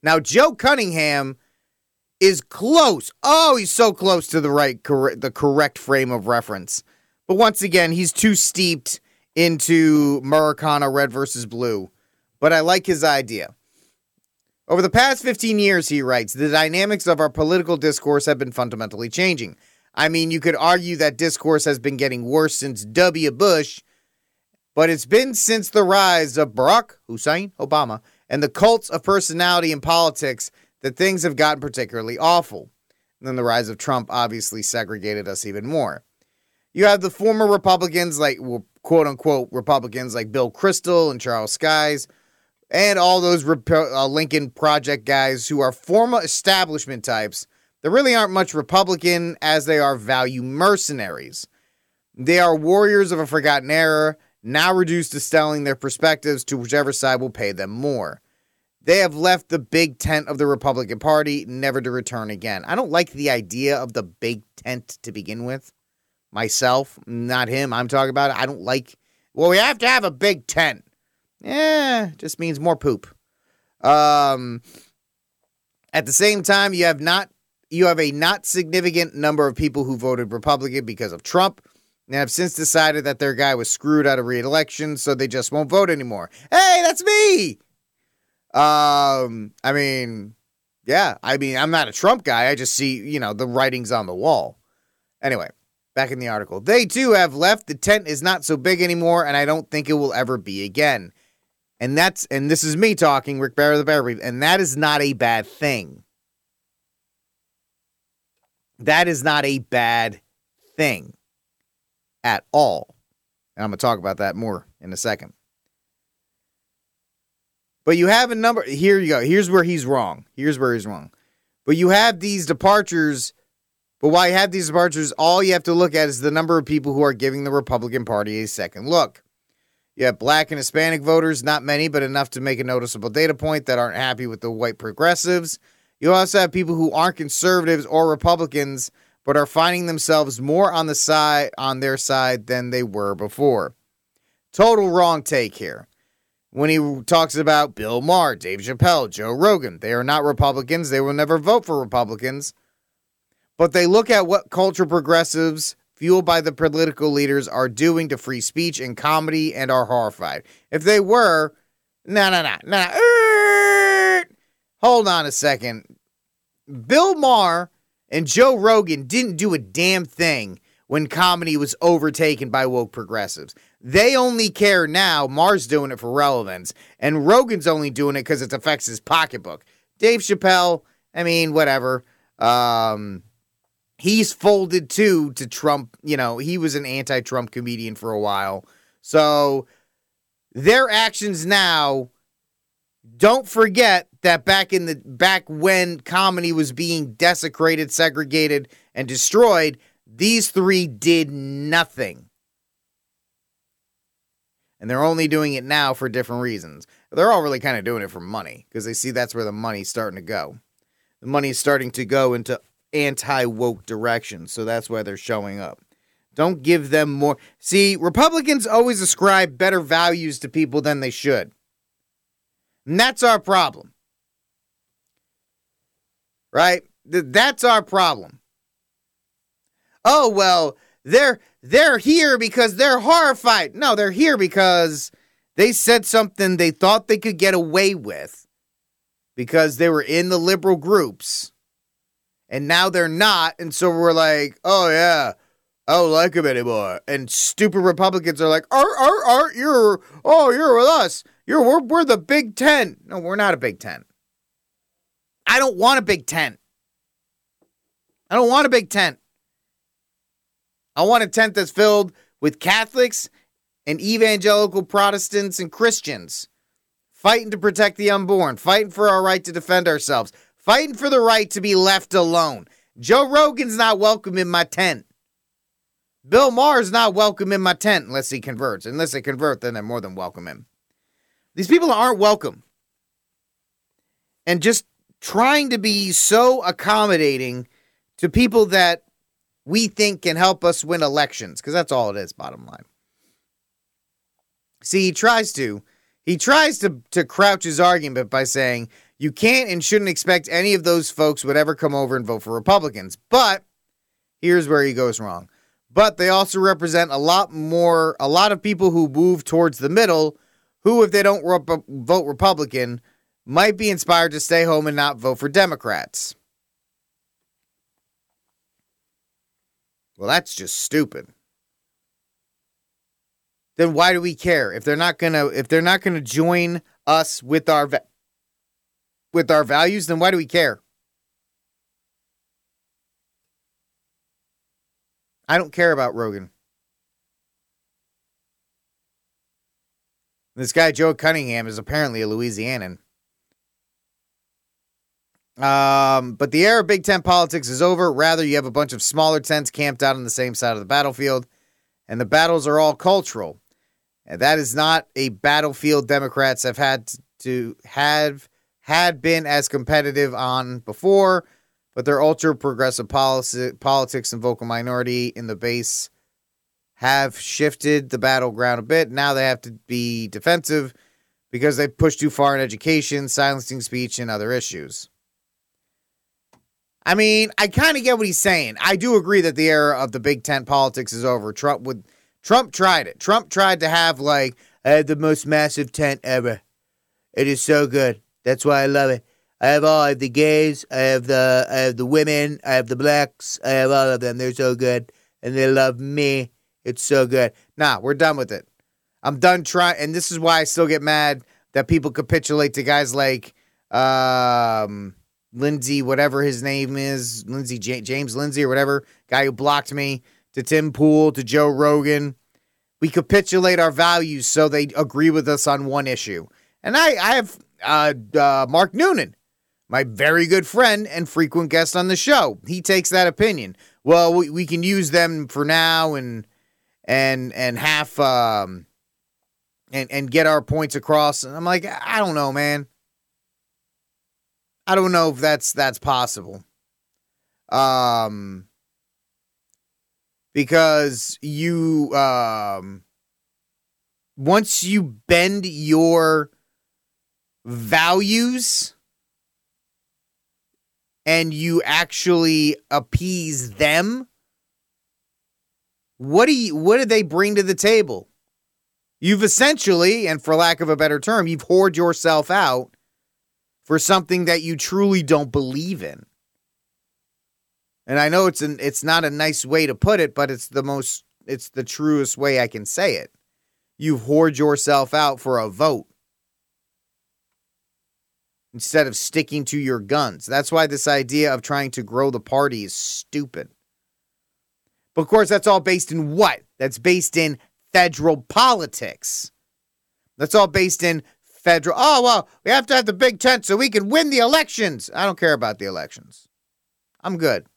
Now, Joe Cunningham is close. Oh, he's so close to the correct frame of reference. But once again, he's too steeped into Murakami red versus blue. But I like his idea. Over the past 15 years, he writes, the dynamics of our political discourse have been fundamentally changing. I mean, you could argue that discourse has been getting worse since W. Bush, but it's been since the rise of Barack Hussein Obama and the cults of personality in politics that things have gotten particularly awful. And then the rise of Trump obviously segregated us even more. You have the former Republicans, like, well, quote-unquote Republicans, like Bill Kristol and Charles Skies, and all those Lincoln Project guys who are former establishment types that really aren't much Republican as they are value mercenaries. They are warriors of a forgotten era, now reduced to selling their perspectives to whichever side will pay them more. They have left the big tent of the Republican Party, never to return again. I don't like the idea of the big tent to begin with. Myself, not him, I'm talking about it. I don't like, well, we have to have a big tent. Just means more poop. At the same time, you have a not significant number of people who voted Republican because of Trump and have since decided that their guy was screwed out of re-election, so they just won't vote anymore. Hey, that's me! I'm not a Trump guy. I just see, the writings on the wall. Anyway, back in the article. They, too, have left. The tent is not so big anymore, and I don't think it will ever be again. And this is me talking, Rick Barry the Bear Brief, and that is not a bad thing. That is not a bad thing at all. And I'm going to talk about that more in a second. But you have a number. Here you go. Here's where he's wrong. But you have these departures. But while you have these departures, all you have to look at is the number of people who are giving the Republican Party a second look. You have black and Hispanic voters, not many, but enough to make a noticeable data point that aren't happy with the white progressives. You also have people who aren't conservatives or Republicans, but are finding themselves more on their side than they were before. Total wrong take here. When he talks about Bill Maher, Dave Chappelle, Joe Rogan, they are not Republicans. They will never vote for Republicans. But they look at what culture progressives, fueled by the political leaders, are doing to free speech and comedy and are horrified. If they were, hold on a second. Bill Maher and Joe Rogan didn't do a damn thing when comedy was overtaken by woke progressives. They only care now. Maher's doing it for relevance, and Rogan's only doing it because it affects his pocketbook. Dave Chappelle, whatever. He's folded to Trump. He was an anti-Trump comedian for a while. So their actions now, don't forget that back when comedy was being desecrated, segregated, and destroyed, these three did nothing. And they're only doing it now for different reasons. They're all really kind of doing it for money because they see that's where the money's starting to go. The money's starting to go into anti-woke direction, so that's why they're showing up. Don't give them more. See, Republicans always ascribe better values to people than they should. And that's our problem. Right? That's our problem. Oh, well, they're here because they're horrified. No, they're here because they said something they thought they could get away with because they were in the liberal groups. And now they're not, and so we're like, oh yeah, I don't like him anymore. And stupid Republicans are like, you're with us. We're the Big Ten. No, we're not a Big Ten. I don't want a Big Tent. I don't want a big tent. I want a tent that's filled with Catholics and evangelical Protestants and Christians fighting to protect the unborn, fighting for our right to defend ourselves, fighting for the right to be left alone. Joe Rogan's not welcome in my tent. Bill Maher's not welcome in my tent unless he converts. Unless they convert, then they're more than welcome him. These people aren't welcome. And just trying to be so accommodating to people that we think can help us win elections, because that's all it is, bottom line. See, he tries to. He tries to crouch his argument by saying you can't and shouldn't expect any of those folks would ever come over and vote for Republicans. But here's where he goes wrong. But they also represent a lot of people who move towards the middle who, if they don't vote Republican, might be inspired to stay home and not vote for Democrats. Well, that's just stupid. Then why do we care? If they're not gonna join us with our values, then why do we care? I don't care about Rogan. This guy, Joe Cunningham, is apparently a Louisianan. But the era of Big Ten politics is over. Rather, you have a bunch of smaller tents camped out on the same side of the battlefield, and the battles are all cultural. And that is not a battlefield Democrats have had been as competitive on before, but their ultra-progressive politics and vocal minority in the base have shifted the battleground a bit. Now they have to be defensive because they pushed too far in education, silencing speech, and other issues. I mean, I kind of get what he's saying. I do agree that the era of the Big Ten politics is over. Trump tried it. Trump tried to have, I had the most massive tent ever. It is so good. That's why I love it. I have the gays, I have the women, I have the blacks, I have all of them. They're so good, and they love me. It's so good. Nah, we're done with it. I'm done trying, and this is why I still get mad that people capitulate to guys like Lindsay, whatever his name is, James Lindsay or whatever, guy who blocked me, to Tim Pool, to Joe Rogan. We capitulate our values so they agree with us on one issue. And I have Mark Noonan, my very good friend and frequent guest on the show. He takes that opinion. Well, we can use them for now and half and get our points across. And I'm like, I don't know, man. I don't know if that's possible. Because you once you bend your values and you actually appease them, what do they bring to the table? You've essentially, and for lack of a better term, you've whored yourself out for something that you truly don't believe in. And I know it's not a nice way to put it, but it's the truest way I can say it. You've whored yourself out for a vote instead of sticking to your guns. That's why this idea of trying to grow the party is stupid. But of course, that's all based in what? That's based in federal politics. That's all based in federal. Oh, well, we have to have the Big Tent so we can win the elections. I don't care about the elections. I'm good.